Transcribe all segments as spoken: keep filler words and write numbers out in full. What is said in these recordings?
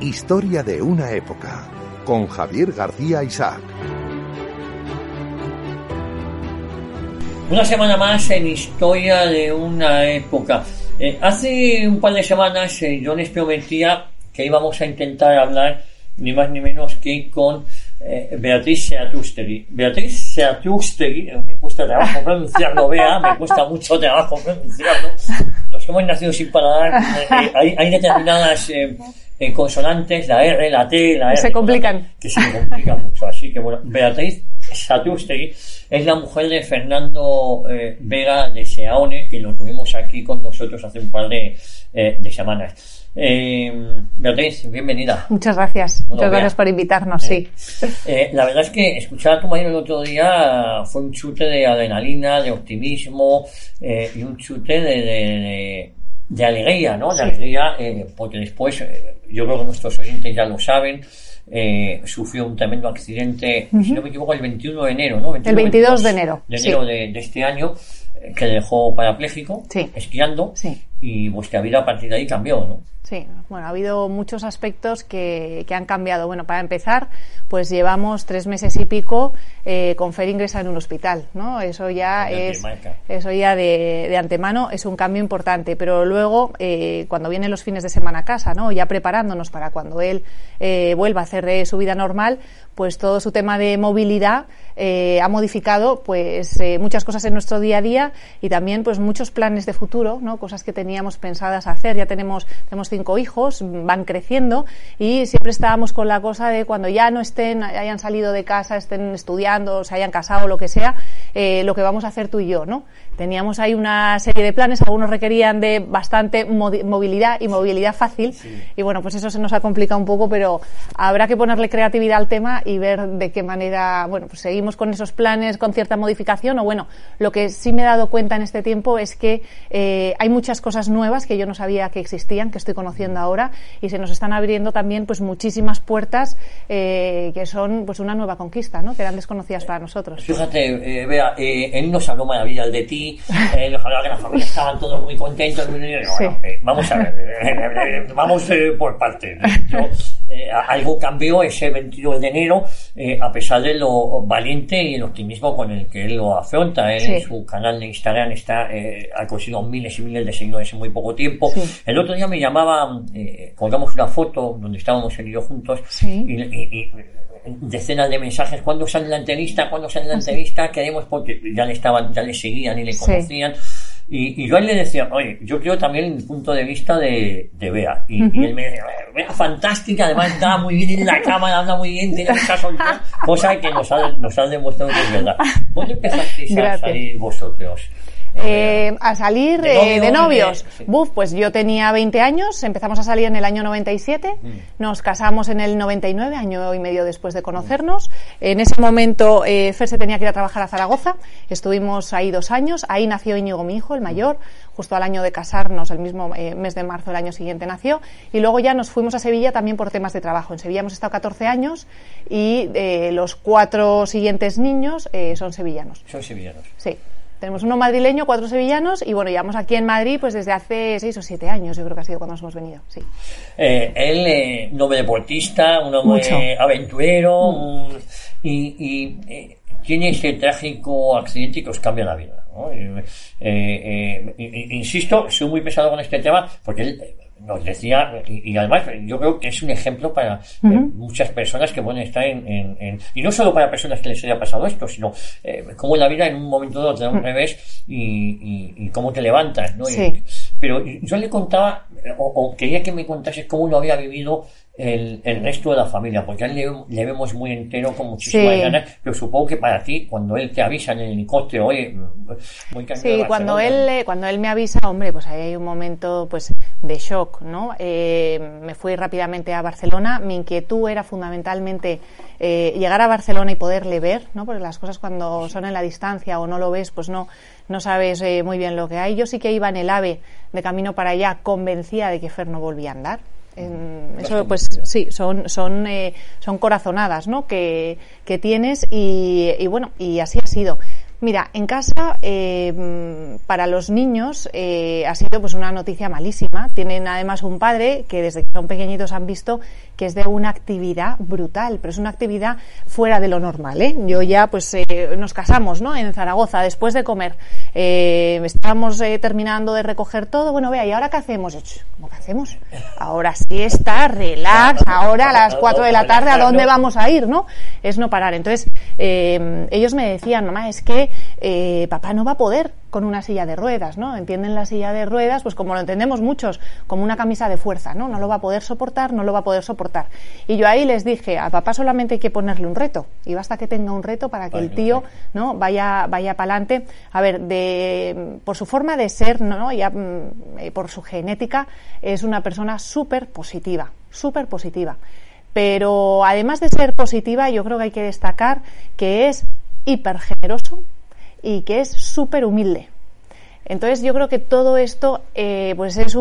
Historia de una época, con Javier García Isaac. Una semana más en Historia de una época. Eh, hace un par de semanas eh, yo les prometía que íbamos a intentar hablar ni más ni menos que con eh, Beatriz Seatústegui. Beatriz Seatústegui, eh, me cuesta trabajo pronunciarlo, Bea, me cuesta mucho trabajo pronunciarlo. Los que hemos nacido sin paladar, eh, eh, hay, hay determinadas eh, eh, consonantes, la R, la T, la R, se complican. Que se complican mucho. Así que bueno, Beatriz Seatústegui es la mujer de Fernando eh, Vega de Seaone, que lo tuvimos aquí con nosotros hace un par de, eh, de semanas. Eh, Beatriz, bienvenida. Muchas gracias, bueno, muchas Bea. gracias por invitarnos, eh, sí. Eh, la verdad es que escuchar a tu marido el otro día fue un chute de adrenalina, de optimismo eh, y un chute de, de, de, de alegría, ¿no? De sí. alegría, eh, porque después, eh, yo creo que nuestros oyentes ya lo saben, Eh, sufrió un tremendo accidente, uh-huh. si no me equivoco, el veintiuno de enero, ¿no? veintiuno, el veintidós de enero. De enero sí. de, de este año, eh, que le dejó parapléjico, sí. esquiando, sí. y vuestra vida a partir de ahí cambió, ¿no? Sí, bueno, ha habido muchos aspectos que, que han cambiado. Bueno, para empezar, pues llevamos tres meses y pico eh, con Fer ingresada en un hospital, ¿no? Eso ya de es, eso ya de, de antemano es un cambio importante. Pero luego, eh, cuando vienen los fines de semana a casa, ¿no? Ya preparándonos para cuando él eh, vuelva a hacer de su vida normal, pues todo su tema de movilidad eh, ha modificado, pues eh, muchas cosas en nuestro día a día y también, pues muchos planes de futuro, ¿no? Cosas que teníamos pensadas hacer. Ya tenemos tenemos cinco hijos, van creciendo y siempre estábamos con la cosa de cuando ya no estén, hayan salido de casa, estén estudiando, se hayan casado, lo que sea, eh, lo que vamos a hacer tú y yo, ¿no? Teníamos ahí una serie de planes, algunos requerían de bastante movilidad y movilidad fácil, sí. y bueno, pues eso se nos ha complicado un poco, pero habrá que ponerle creatividad al tema y ver de qué manera, bueno, pues seguimos con esos planes con cierta modificación, o bueno, lo que sí me he dado cuenta en este tiempo es que eh, hay muchas cosas nuevas que yo no sabía que existían, que estoy conociendo ahora, y se nos están abriendo también pues muchísimas puertas eh, que son pues una nueva conquista, ¿no? Que eran desconocidas para nosotros. Fíjate, eh, Bea, eh, él nos habló maravillas de ti, eh, nos hablaba que la familia estaban todos muy contentos, muy bien, sí. Bueno, eh, vamos a ver, eh, eh, vamos eh, por partes. Yo, eh, algo cambió ese veintidós de enero, eh, a pesar de lo valiente y el optimismo con el que él lo afronta. Él sí. en su canal de Instagram está, eh, ha conseguido miles y miles de seguidores en muy poco tiempo. Sí. El otro día me llamaba, eh, colgamos una foto donde estábamos él y yo juntos, sí. y, y, y decenas de mensajes: ¿cuándo sale la entrevista? ¿cuándo sale la entrevista? Queremos, porque ya le estaban, ya le seguían y le conocían. Sí. Y, y yo a él le decía, oye, yo creo también el punto de vista de, de Bea. Y, uh-huh. y él me decía, Bea fantástica, además está muy bien en la cámara, anda muy bien, tiene mucha soltura, cosa que nos ha, nos ha demostrado que es verdad. ¿Cuándo empezasteis a salir vosotros? Eh, a salir de, novio, eh, de novios. Sí. Buf, pues yo tenía veinte años, empezamos a salir en el año noventa y siete, mm. nos casamos en el noventa y nueve, año y medio después de conocernos. En ese momento eh, Fer se tenía que ir a trabajar a Zaragoza, estuvimos ahí dos años, ahí nació Íñigo, mi hijo, el mayor, justo al año de casarnos, el mismo eh, mes de marzo del año siguiente nació, y luego ya nos fuimos a Sevilla también por temas de trabajo. En Sevilla hemos estado catorce años y eh, los cuatro siguientes niños eh, son sevillanos. Son sevillanos. Sí. Tenemos uno madrileño, cuatro sevillanos, y bueno, llevamos aquí en Madrid pues desde hace seis o siete años, yo creo que ha sido cuando nos hemos venido, sí. Eh, él, eh, un hombre deportista, un hombre aventurero, mm. un, y, y eh, tiene este trágico accidente que os cambia la vida, ¿no? Eh, eh, eh, insisto, soy muy pesado con este tema, porque él nos decía, y, y además yo creo que es un ejemplo para uh-huh. eh, muchas personas que pueden estar en, en, en, y no solo para personas que les haya pasado esto, sino eh, cómo la vida en un momento dado te da un uh-huh. revés y, y, y cómo te levantas, ¿no? Sí. Y, pero yo le contaba, o, o quería que me contases cómo lo había vivido el, el resto de la familia, porque a él le, le vemos muy entero, con muchísimas sí. ganas, pero supongo que para ti, cuando él te avisa en el helicóptero, oye, muy sí, cuando él, cuando él me avisa, hombre, pues ahí hay un momento pues de shock, ¿no? Eh, me fui rápidamente a Barcelona. Mi inquietud era fundamentalmente eh, llegar a Barcelona y poderle ver, ¿no? Porque las cosas cuando son en la distancia o no lo ves, pues no no sabes eh, muy bien lo que hay. Yo sí que iba en el AVE de camino para allá, convencida de que Fer no volvía a andar. En eso pues sí, son son eh, son corazonadas, ¿no? que que tienes y, y bueno, y así ha sido. Mira, en casa eh, para los niños eh, ha sido pues una noticia malísima. Tienen además un padre que desde son pequeñitos han visto que es de una actividad brutal, pero es una actividad fuera de lo normal, ¿eh? Yo ya, pues, eh, nos casamos, ¿no? En Zaragoza, después de comer, eh, estábamos eh, terminando de recoger todo, bueno, vea, ¿y ahora qué hacemos? ¿Cómo que hacemos? Ahora sí está, relax, ahora a las cuatro de la tarde, ¿a dónde vamos a ir, no? Es no parar. Entonces, eh, ellos me decían, mamá, es que eh, papá no va a poder con una silla de ruedas, ¿no? Entienden la silla de ruedas, pues como lo entendemos muchos, como una camisa de fuerza, ¿no? No lo va a poder soportar, no lo va a poder soportar. Y yo ahí les dije, a papá solamente hay que ponerle un reto, y basta que tenga un reto para que el tío, ¿no? Vaya, vaya para adelante. A ver, de, por su forma de ser, ¿no? Ya, eh, por su genética, es una persona súper positiva, súper positiva. Pero además de ser positiva, yo creo que hay que destacar que es hiper generoso y que es súper humilde. Entonces yo creo que todo esto eh, pues es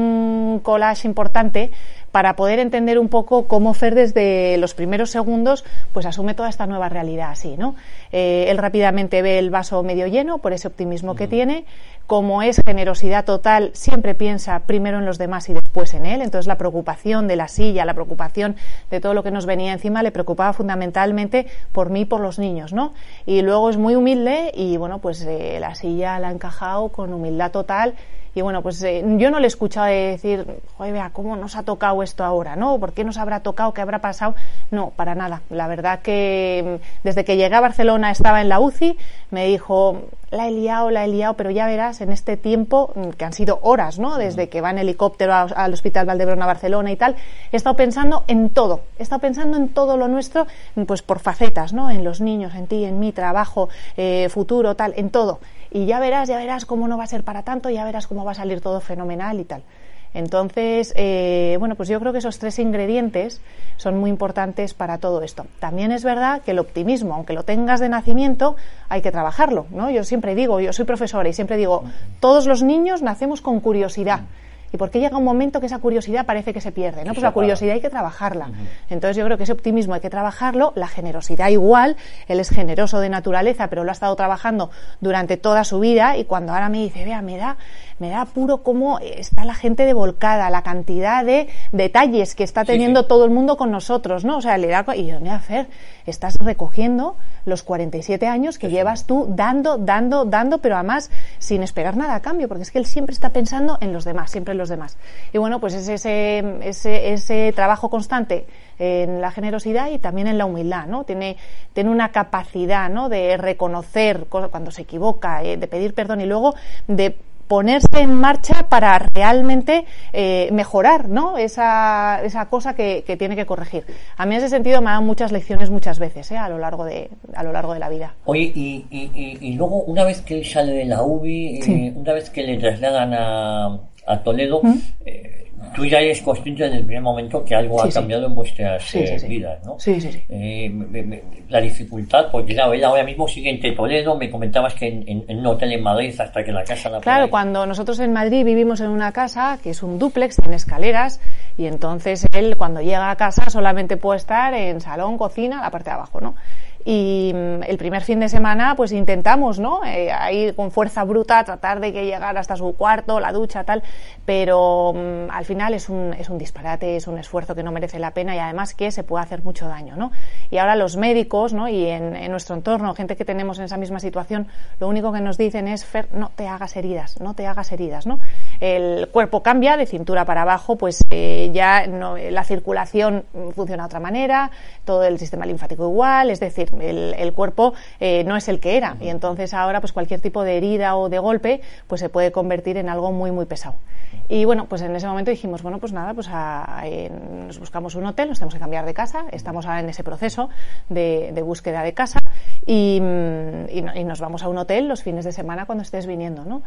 un collage importante para poder entender un poco cómo Fer desde los primeros segundos pues asume toda esta nueva realidad así, ¿no? Eh, él rápidamente ve el vaso medio lleno por ese optimismo uh-huh. que tiene. Como es generosidad total, siempre piensa primero en los demás y después en él. Entonces la preocupación de la silla, la preocupación de todo lo que nos venía encima le preocupaba fundamentalmente por mí y por los niños, ¿no? Y luego es muy humilde y bueno, pues eh, la silla la ha encajado con humildad total. Y bueno, pues eh, yo no le he escuchado decir, joder, vea, ¿cómo nos ha tocado esto ahora? ¿No? ¿Por qué nos habrá tocado? ¿Qué habrá pasado? No, para nada. La verdad que desde que llegué a Barcelona estaba en la U C I, me dijo, la he liado, la he liado, pero ya verás, en este tiempo, que han sido horas, ¿no? Desde que va en helicóptero a, al Hospital Valdebrón a Barcelona y tal, he estado pensando en todo. He estado pensando en todo lo nuestro, pues por facetas, ¿no? En los niños, en ti, en mi trabajo, eh, futuro, tal, en todo. Y ya verás, ya verás cómo no va a ser para tanto, ya verás cómo va a salir todo fenomenal y tal. Entonces, eh, bueno, pues yo creo que esos tres ingredientes son muy importantes para todo esto. También es verdad que el optimismo, aunque lo tengas de nacimiento, hay que trabajarlo, ¿no? Yo siempre digo, yo soy profesora y siempre digo, todos los niños nacemos con curiosidad. ¿Y por qué llega un momento que esa curiosidad parece que se pierde? ¿No? Pues la curiosidad hay que trabajarla. Entonces yo creo que ese optimismo hay que trabajarlo, la generosidad igual, él es generoso de naturaleza, pero lo ha estado trabajando durante toda su vida y cuando ahora me dice, vea, me da, me da apuro cómo está la gente de volcada, la cantidad de detalles que está teniendo sí, sí. todo el mundo con nosotros, ¿no? O sea, le da, y yo, mira, Fer, estás recogiendo los cuarenta y siete años que sí, llevas sí. tú dando, dando, dando, pero además sin esperar nada a cambio, porque es que él siempre está pensando en los demás, siempre en los demás. Y bueno, pues es ese, ese, ese trabajo constante en la generosidad y también en la humildad, ¿no? Tiene, tiene una capacidad, ¿no? De reconocer cuando se equivoca, eh, de pedir perdón y luego de ponerse en marcha para realmente eh, mejorar, ¿no? Esa, esa cosa que, que tiene que corregir. A mí en ese sentido me ha dado muchas lecciones muchas veces, ¿eh? a lo largo de a lo largo de la vida. Oye, y, y, y, y luego una vez que él sale de la U B I, sí. eh, una vez que le trasladan a, a Toledo, ¿Mm? eh, tú ya eres consciente desde el primer momento que algo sí, ha cambiado sí. en vuestras sí, eh, sí, sí. vidas, ¿no? Sí, sí, sí. Eh, me, me, la dificultad, porque claro, él ahora mismo sigue en Toledo, me comentabas que en, en, en un hotel en Madrid hasta que la casa la Claro, cuando nosotros en Madrid vivimos en una casa que es un dúplex, tiene escaleras, y entonces él cuando llega a casa solamente puede estar en salón, cocina, la parte de abajo, ¿no? Y el primer fin de semana pues intentamos, ¿no? Eh, ahí con fuerza bruta tratar de que llegara hasta su cuarto, la ducha, tal, pero um, al final es un, es un disparate, es un esfuerzo que no merece la pena y además que se puede hacer mucho daño, ¿no? Y ahora los médicos, ¿no? Y en, en nuestro entorno, gente que tenemos en esa misma situación, lo único que nos dicen es, Fer, no te hagas heridas, no te hagas heridas, ¿no? El cuerpo cambia de cintura para abajo, pues eh, ya no, la circulación funciona de otra manera, todo el sistema linfático igual, es decir, El, el cuerpo eh, no es el que era y entonces ahora pues cualquier tipo de herida o de golpe pues se puede convertir en algo muy muy pesado. Y bueno, pues en ese momento dijimos, bueno, pues nada, pues a, a, en, nos buscamos un hotel, nos tenemos que cambiar de casa, estamos ahora en ese proceso de, de búsqueda de casa y, y, y nos vamos a un hotel los fines de semana cuando estés viniendo, ¿no?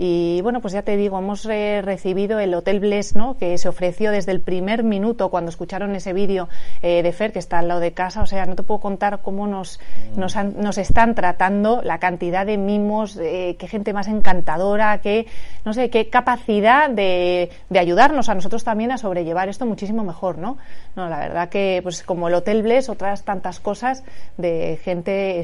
Y bueno, pues ya te digo, hemos eh, recibido el Hotel Bless, ¿no? Que se ofreció desde el primer minuto cuando escucharon ese vídeo eh, de Fer, que está al lado de casa, o sea, no te puedo contar cómo nos Nos, han, nos están tratando, la cantidad de mimos, eh, qué gente más encantadora, qué, no sé, qué capacidad de, de ayudarnos a nosotros también a sobrellevar esto muchísimo mejor, ¿no? No, la verdad que, pues como el Hotel Bless, otras tantas cosas de gente estupenda.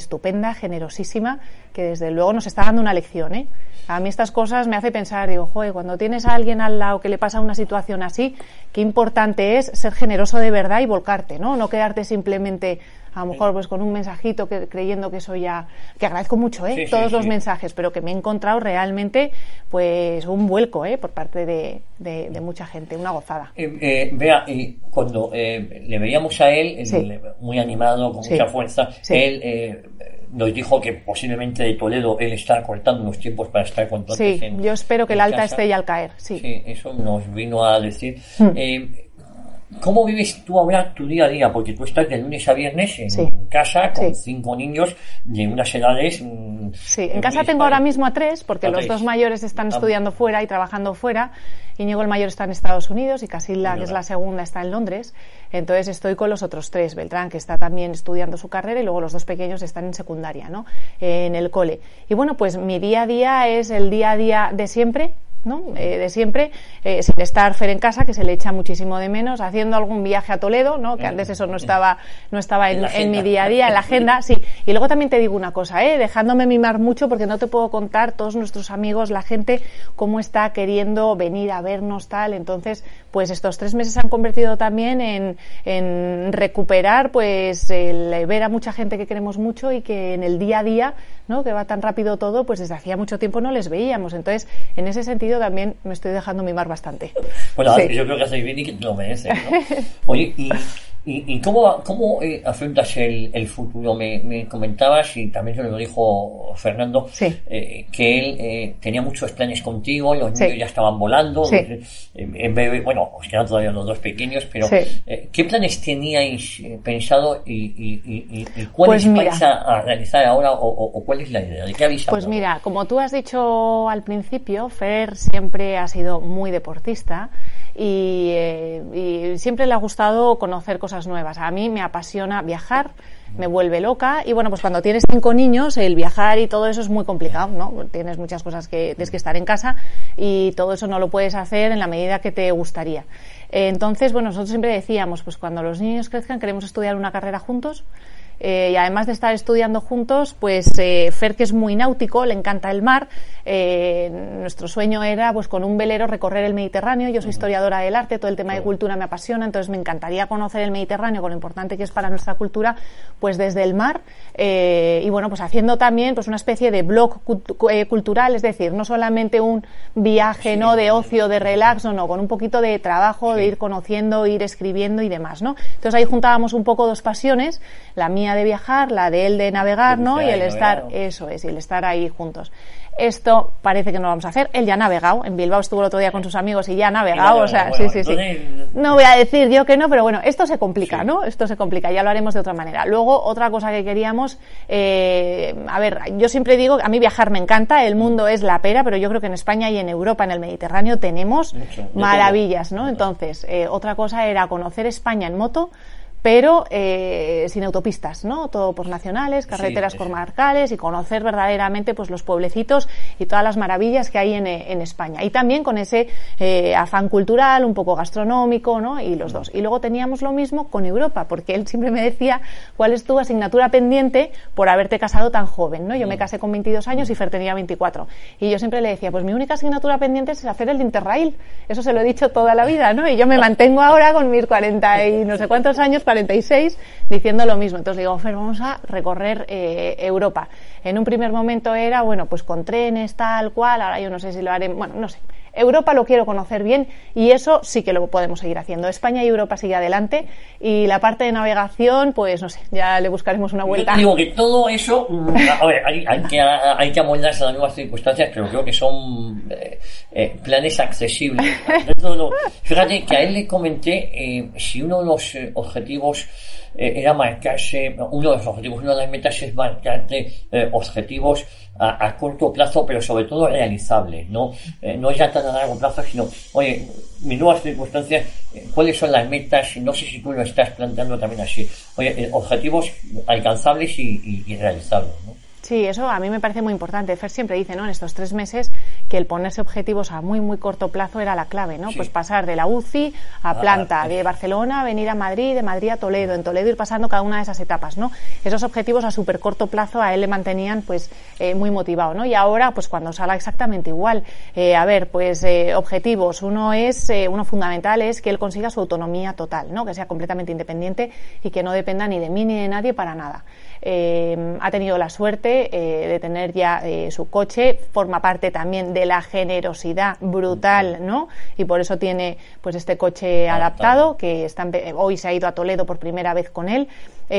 estupenda, generosísima, que desde luego nos está dando una lección, ¿eh? A mí estas cosas me hace pensar, digo, joder, cuando tienes a alguien al lado que le pasa una situación así, qué importante es ser generoso de verdad y volcarte, ¿no? No quedarte simplemente, a lo mejor, pues con un mensajito que, creyendo que eso ya... Que agradezco mucho, ¿eh? Sí, Todos sí, los sí. mensajes, pero que me he encontrado realmente, pues, un vuelco, ¿eh? Por parte de, de, de mucha gente, una gozada. Eh, eh, Bea, eh, cuando eh, le veíamos a él, sí. el, muy animado, con sí. mucha fuerza, sí. él... Eh, nos dijo que posiblemente de Toledo él está cortando los tiempos para estar con todos. Sí, en, yo espero que el alta casa. esté ya al caer. Sí, sí, eso nos vino a decir. Mm. Eh, ¿Cómo vives tú ahora tu día a día? Porque tú estás de lunes a viernes en, sí. en casa con sí. cinco niños de unas edades... Mmm, sí, en casa tengo ahora mismo a tres, porque a los tres. dos mayores están estudiando fuera y trabajando fuera. Íñigo el mayor está en Estados Unidos y Casilda, que es la segunda, está en Londres. Entonces estoy con los otros tres. Beltrán, que está también estudiando su carrera, y luego los dos pequeños están en secundaria, ¿no? Eh, en el cole. Y bueno, pues mi día a día es el día a día de siempre, ¿no? Eh, de siempre, eh, sin estar Fer en casa, que se le echa muchísimo de menos, haciendo algún viaje a Toledo, ¿no? Que antes eso no estaba no estaba en, en, en mi día a día, en la agenda, sí. Y luego también te digo una cosa, ¿eh? Dejándome mimar mucho, porque no te puedo contar todos nuestros amigos, la gente, cómo está queriendo venir a vernos, tal. Entonces, pues estos tres meses se han convertido también en, en recuperar, pues, el ver a mucha gente que queremos mucho y que en el día a día, ¿no? Que va tan rápido todo, pues desde hacía mucho tiempo no les veíamos. Entonces, en ese sentido también me estoy dejando mimar bastante. Bueno, sí. Yo creo que hacéis bien y que te lo mereces, ¿no? Oye, y, y, y ¿cómo, cómo eh, afrontas el, el futuro? Me, me comentabas, y también se lo dijo Fernando, sí. eh, que él eh, tenía muchos planes contigo, los niños sí. ya estaban volando, sí. eh, en bebé, bueno, os quedan todavía los dos pequeños, pero sí. eh, ¿qué planes teníais eh, pensado y, y, y, y cuáles pues vais a, a realizar ahora o, o, o cuál es la idea? ¿De qué habéis hablado? Pues mira, como tú has dicho al principio, Fer siempre ha sido muy deportista y, eh, y siempre le ha gustado conocer cosas nuevas. A mí me apasiona viajar, me vuelve loca y bueno, pues cuando tienes cinco niños el viajar y todo eso es muy complicado, ¿no? Tienes muchas cosas que tienes que estar en casa y todo eso no lo puedes hacer en la medida que te gustaría. Entonces, bueno, nosotros siempre decíamos, pues cuando los niños crezcan queremos estudiar una carrera juntos. Eh, y además de estar estudiando juntos, pues eh, Fer, que es muy náutico, le encanta el mar, eh, nuestro sueño era pues con un velero recorrer el Mediterráneo. Yo soy historiadora del arte, todo el tema de cultura me apasiona, entonces me encantaría conocer el Mediterráneo con lo importante que es para nuestra cultura, pues desde el mar, eh, y bueno, pues haciendo también pues una especie de blog cult- eh, cultural, es decir, no solamente un viaje, sí, no de ocio, de relax, no, no, con un poquito de trabajo, sí. de ir conociendo, ir escribiendo y demás, ¿no? Entonces ahí juntábamos un poco dos pasiones, la mía de viajar, la de él de navegar, ¿no? Y el estar, eso es, y el estar ahí juntos. Esto parece que no lo vamos a hacer. Él ya ha navegado. En Bilbao estuvo el otro día con sus amigos y ya ha navegado. O sea, sí, sí, sí. No voy a decir yo que no, pero bueno, esto se complica, ¿no? Esto se complica. Ya lo haremos de otra manera. Luego, otra cosa que queríamos, eh, a ver, yo siempre digo, a mí viajar me encanta. El mundo es la pera, pero yo creo que en España y en Europa, en el Mediterráneo, tenemos maravillas, ¿no? Entonces, eh, otra cosa era conocer España en moto, pero eh, sin autopistas, ¿no? Todo por nacionales, carreteras sí, comarcales y conocer verdaderamente pues los pueblecitos y todas las maravillas que hay en, en España. Y también con ese eh, afán cultural, un poco gastronómico, ¿no? Y los dos. Y luego teníamos lo mismo con Europa, porque él siempre me decía cuál es tu asignatura pendiente por haberte casado tan joven, ¿no? Yo me casé con veintidós años y Fer tenía veinticuatro. Y yo siempre le decía, pues mi única asignatura pendiente es hacer el Interrail. Eso se lo he dicho toda la vida, ¿no? Y yo me mantengo ahora con mis cuarenta y no sé cuántos años, cuarenta y seis, diciendo lo mismo. Entonces digo, Fer, vamos a recorrer eh, Europa. En un primer momento era, bueno, pues con trenes, tal cual, ahora yo no sé si lo haré, bueno, no sé. Europa lo quiero conocer bien y eso sí que lo podemos seguir haciendo. España y Europa sigue adelante y la parte de navegación, pues no sé, ya le buscaremos una vuelta. Yo digo que todo eso, a ver, hay, hay que hay que amoldarse a las nuevas circunstancias, pero creo que son eh, eh, planes accesibles. No, fíjate que a él le comenté eh, si uno de los eh, objetivos eh, era marcarse, uno de los objetivos, una de las metas es marcarte eh, objetivos a, a corto plazo, pero sobre todo realizables, ¿no? Eh, no ya tan a largo plazo, sino, oye, mis nuevas circunstancias, eh, ¿cuáles son las metas? No sé si tú lo estás planteando también así. Oye, eh, objetivos alcanzables y, y, y realizables, ¿no? Sí, eso a mí me parece muy importante. Fer siempre dice, ¿no?, en estos tres meses que el ponerse objetivos a muy, muy corto plazo era la clave, ¿no? Sí. Pues pasar de la U C I a planta, ah, de Barcelona venir a Madrid, de Madrid a Toledo, en Toledo ir pasando cada una de esas etapas, ¿no? Esos objetivos a súper corto plazo a él le mantenían, pues, eh, muy motivado, ¿no? Y ahora, pues, cuando salga exactamente igual. Eh, a ver, pues, eh, objetivos. Uno es, eh, uno fundamental es que él consiga su autonomía total, ¿no? Que sea completamente independiente y que no dependa ni de mí ni de nadie para nada. Eh, ha tenido la suerte eh, de tener ya eh, su coche, forma parte también de la generosidad brutal, ¿no? Y por eso tiene pues este coche adaptado, que está, hoy se ha ido a Toledo por primera vez con él.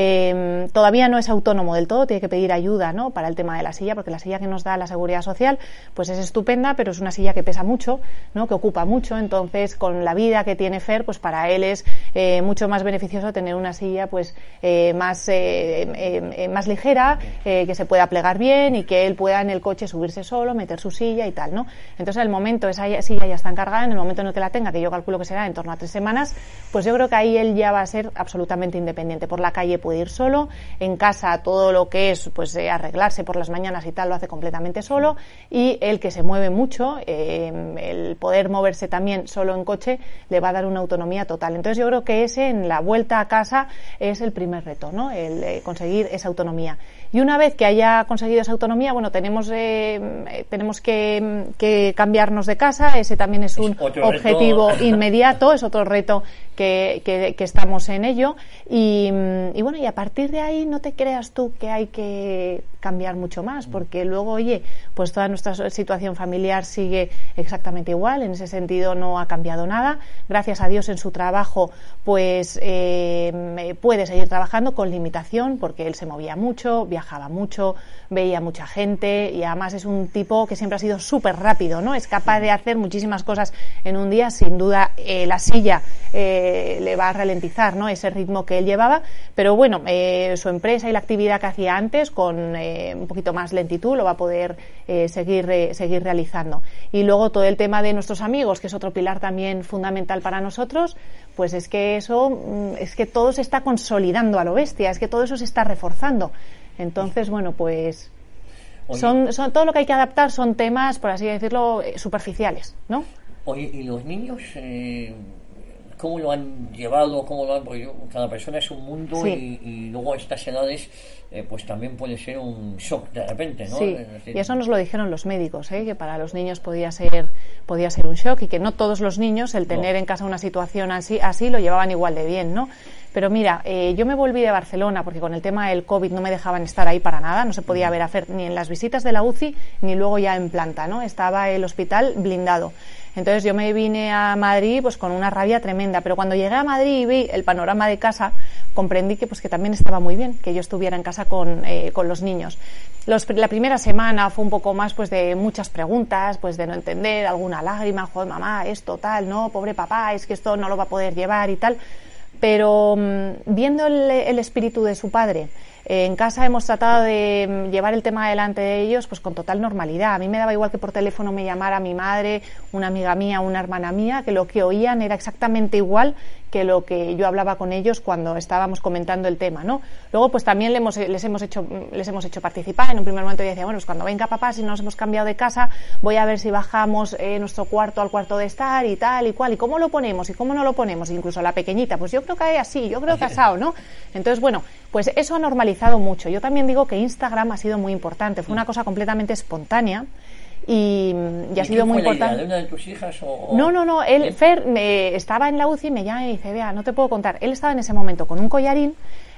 Eh, todavía no es autónomo del todo, tiene que pedir ayuda, ¿no?, para el tema de la silla, porque la silla que nos da la Seguridad Social pues es estupenda, pero es una silla que pesa mucho, ¿no?, que ocupa mucho. Entonces, con la vida que tiene Fer, pues para él es eh, mucho más beneficioso tener una silla pues eh, más eh, eh, eh, más ligera, eh, que se pueda plegar bien y que él pueda en el coche subirse solo, meter su silla y tal, ¿no? Entonces, en el momento esa silla ya está encargada, en el momento en el que la tenga, que yo calculo que será en torno a tres semanas, pues yo creo que ahí él ya va a ser absolutamente independiente. Por la calle puede ir solo, en casa todo lo que es pues eh, arreglarse por las mañanas y tal lo hace completamente solo, y el que se mueve mucho, eh, el poder moverse también solo en coche le va a dar una autonomía total. Entonces yo creo que ese en la vuelta a casa es el primer reto, ¿no?, el eh, conseguir esa autonomía. Y una vez que haya conseguido esa autonomía, bueno, tenemos eh, tenemos que, que cambiarnos de casa. Ese también es un es objetivo reto. inmediato, es otro reto que, que, que estamos en ello. Y, y bueno, y a partir de ahí no te creas tú que hay que cambiar mucho más, porque luego, oye, pues toda nuestra situación familiar sigue exactamente igual. En ese sentido no ha cambiado nada. Gracias a Dios en su trabajo pues eh, puede seguir trabajando con limitación, porque él se movía mucho, viajaba mucho, veía mucha gente, y además es un tipo que siempre ha sido súper rápido, ¿no? Es capaz de hacer muchísimas cosas en un día. Sin duda eh, la silla eh, le va a ralentizar, ¿no?, ese ritmo que él llevaba, pero bueno, eh, su empresa y la actividad que hacía antes con eh, un poquito más lentitud lo va a poder eh, seguir, eh, seguir realizando. Y luego todo el tema de nuestros amigos, que es otro pilar también fundamental para nosotros, pues es que eso, es que todo se está consolidando a lo bestia, es que todo eso se está reforzando. Entonces, bueno, pues son, son todo lo que hay que adaptar son temas, por así decirlo, superficiales, ¿no? Oye, ¿y los niños eh, cómo lo han llevado? ¿Cómo lo han, porque yo, cada persona es un mundo, sí. y, y luego a estas edades eh, pues también puede ser un shock de repente, ¿no? Sí, es decir, y eso nos lo dijeron los médicos, ¿eh? Que para los niños podía ser podía ser un shock, y que no todos los niños el tener no. en casa una situación así, así lo llevaban igual de bien, ¿no? Pero mira, eh, yo me volví de Barcelona porque con el tema del COVID no me dejaban estar ahí para nada, no se podía ver a Fer ni en las visitas de la U C I ni luego ya en planta, ¿no? Estaba el hospital blindado. Entonces yo me vine a Madrid pues con una rabia tremenda, pero cuando llegué a Madrid y vi el panorama de casa, comprendí que pues que también estaba muy bien que yo estuviera en casa con eh, con los niños. Los, la primera semana fue un poco más pues de muchas preguntas, pues de no entender, alguna lágrima, joder mamá, esto tal, no, pobre papá, es que esto no lo va a poder llevar y tal. Pero um, viendo el, el espíritu de su padre, eh, en casa hemos tratado de llevar el tema adelante de ellos pues con total normalidad. A mí me daba igual que por teléfono me llamara mi madre, una amiga mía, una hermana mía, que lo que oían era exactamente igual que lo que yo hablaba con ellos cuando estábamos comentando el tema, ¿no? Luego pues también les hemos, les hemos hecho les hemos hecho participar. En un primer momento yo decía, bueno, pues cuando venga papá, si nos hemos cambiado de casa, voy a ver si bajamos eh, nuestro cuarto al cuarto de estar y tal y cual, y cómo lo ponemos y cómo no lo ponemos, incluso la pequeñita, pues yo creo que así, yo creo que asado, ¿no? Entonces, bueno, pues eso ha normalizado mucho. Yo también digo que Instagram ha sido muy importante, fue una cosa completamente espontánea. Y, y ha sido muy importante. ¿De una de tus hijas o, o... No, no, no. Él, Fer, me, estaba en la U C I, me llama y dice, vea, no te puedo contar. Él estaba en ese momento con un collarín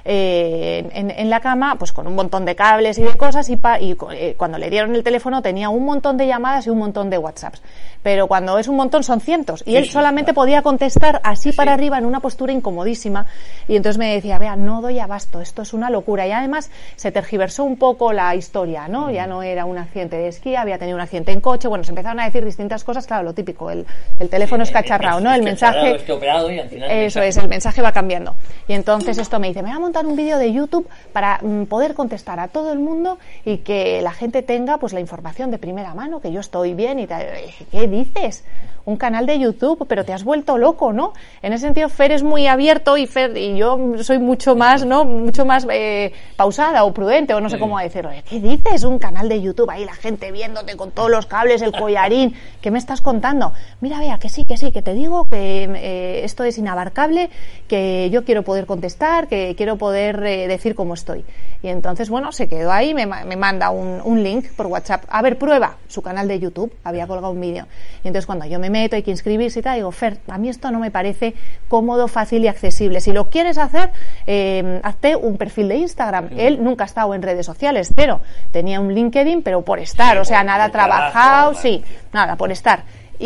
eh, en, en la cama, pues con un montón de cables y de cosas, y, pa, y eh, cuando le dieron el teléfono tenía un montón de llamadas y un montón de WhatsApps. Pero cuando es un montón son cientos. Y sí, él sí, solamente claro. podía contestar así sí. para arriba en una postura incomodísima. Y entonces me decía, vea, no doy abasto, esto es una locura. Y además se tergiversó un poco la historia, ¿no? Mm. Ya no era un accidente de esquí, había tenido un accidente en coche. Bueno, se empezaron a decir distintas cosas. Claro, lo típico, el, el teléfono sí, es cacharrao, ¿no? El mensaje... Este operado y al final eso mensaje. Es, el mensaje va cambiando. Y entonces esto me dice, me voy a montar un vídeo de YouTube para mm, poder contestar a todo el mundo y que la gente tenga pues la información de primera mano, que yo estoy bien y tal. ¿Qué dices? un canal de YouTube, pero te has vuelto loco, ¿no? En ese sentido, Fer es muy abierto y Fer y yo soy mucho más, ¿no? Mucho más eh, pausada o prudente, o no sé cómo decirlo. ¿Qué dices? Un canal de YouTube, ahí la gente viéndote con todos los cables, el collarín. ¿Qué me estás contando? Mira, vea, que sí, que sí, que te digo que eh, esto es inabarcable, que yo quiero poder contestar, que quiero poder eh, decir cómo estoy. Y entonces, bueno, se quedó ahí, me, me manda un, un link por WhatsApp. A ver, prueba su canal de YouTube. Había colgado un vídeo. Y entonces cuando yo me meto, hay que inscribirse y tal, digo, Fer, a mí esto no me parece cómodo, fácil y accesible. Si lo quieres hacer, eh, hazte un perfil de Instagram. Sí. Él nunca ha estado en redes sociales, cero. Tenía un LinkedIn, pero por estar, sí, o sea, nada trabajado, sí, nada, por estar.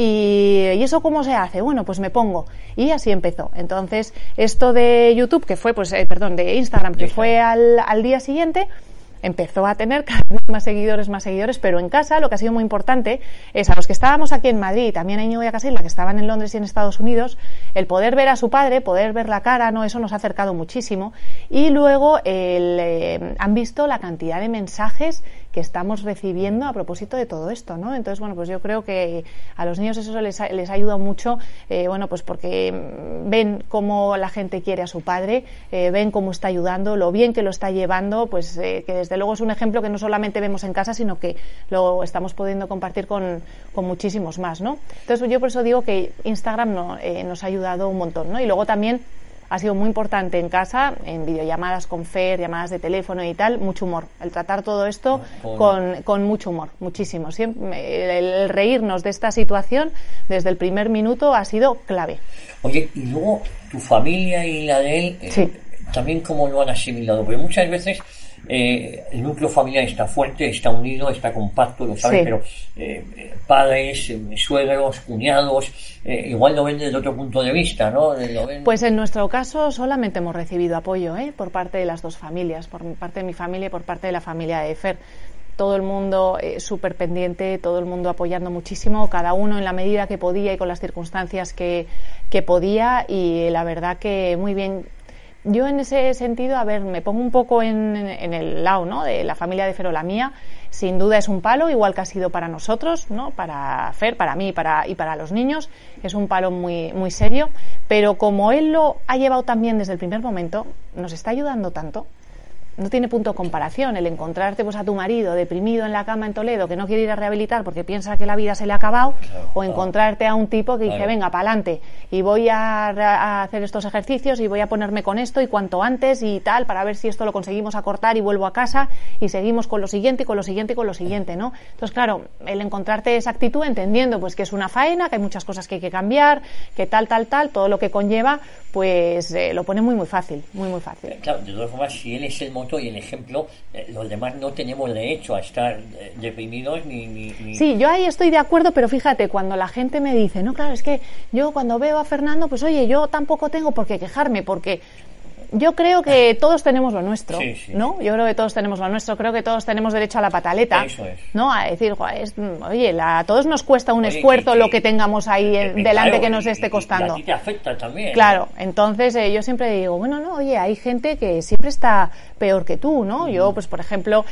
Y, ¿y eso cómo se hace? Bueno, pues me pongo. Y así empezó. Entonces, esto de YouTube, que fue, pues, eh, perdón, de Instagram, que fue al, al día siguiente, empezó a tener cada vez más seguidores, más seguidores, pero en casa lo que ha sido muy importante es a los que estábamos aquí en Madrid, también a Íñigo y a Casilda, que estaban en Londres y en Estados Unidos, el poder ver a su padre, poder ver la cara, no, eso nos ha acercado muchísimo. Y luego el, eh, han visto la cantidad de mensajes que estamos recibiendo a propósito de todo esto, ¿no? Entonces, bueno, pues yo creo que a los niños eso les, les ayuda mucho, eh, bueno, pues porque ven cómo la gente quiere a su padre, eh, ven cómo está ayudando, lo bien que lo está llevando, pues eh, que desde luego es un ejemplo que no solamente vemos en casa, sino que lo estamos pudiendo compartir con, con muchísimos más, ¿no? Entonces, yo por eso digo que Instagram no, eh, nos ha ayudado un montón, ¿no? Y luego también ha sido muy importante en casa, en videollamadas con Fer, llamadas de teléfono y tal, mucho humor. El tratar todo esto con, con mucho humor, muchísimo. Siempre, el, el reírnos de esta situación desde el primer minuto ha sido clave. Oye, y luego tu familia y la de él, eh, sí. también cómo lo han asimilado, porque muchas veces eh, el núcleo familiar está fuerte, está unido, está compacto, lo sabes, sí. pero eh, padres, eh, suegros, cuñados, eh, igual lo ven desde otro punto de vista, ¿no? Lo ven... Pues en nuestro caso solamente hemos recibido apoyo, ¿eh? Por parte de las dos familias, por parte de mi familia y por parte de la familia de Fer. Todo el mundo eh, súper pendiente, todo el mundo apoyando muchísimo, cada uno en la medida que podía y con las circunstancias que, que podía, y la verdad que muy bien. Yo en ese sentido, a ver, me pongo un poco en, en el lado, ¿no?, de la familia de Fer o la mía. Sin duda es un palo, igual que ha sido para nosotros, ¿no?, para Fer, para mí para, y para los niños. Es un palo muy, muy serio, pero como él lo ha llevado también desde el primer momento, nos está ayudando tanto. No tiene punto de comparación el encontrarte pues a tu marido deprimido en la cama en Toledo, que no quiere ir a rehabilitar porque piensa que la vida se le ha acabado, claro, o encontrarte a un tipo que claro. dice, venga, pa'lante, y voy a, a hacer estos ejercicios y voy a ponerme con esto y cuanto antes y tal, para ver si esto lo conseguimos acortar y vuelvo a casa y seguimos con lo siguiente y con lo siguiente y con lo siguiente, ¿no? Entonces, claro, el encontrarte esa actitud entendiendo pues que es una faena, que hay muchas cosas que hay que cambiar, que tal, tal, tal, todo lo que conlleva, pues eh, lo pone muy, muy fácil, muy, muy fácil. Claro, de todas formas, si él es el y el ejemplo, eh, los demás no tenemos derecho a estar eh, deprimidos ni, ni, ni... Sí, yo ahí estoy de acuerdo, pero fíjate, cuando la gente me dice, no, claro, es que yo cuando veo a Fernando, pues oye, yo tampoco tengo por qué quejarme, porque yo creo que todos tenemos lo nuestro, sí, sí, ¿no? Yo creo que todos tenemos lo nuestro, creo que todos tenemos derecho a la pataleta, eso es. ¿no? A decir, es, oye, la, a todos nos cuesta un oye, esfuerzo que, que, lo que tengamos ahí eh, delante claro, que nos esté costando. Y a ti te afecta también. Claro, ¿no? Entonces eh, yo siempre digo, bueno, no, oye, hay gente que siempre está peor que tú, ¿no? Mm. Yo, pues por ejemplo,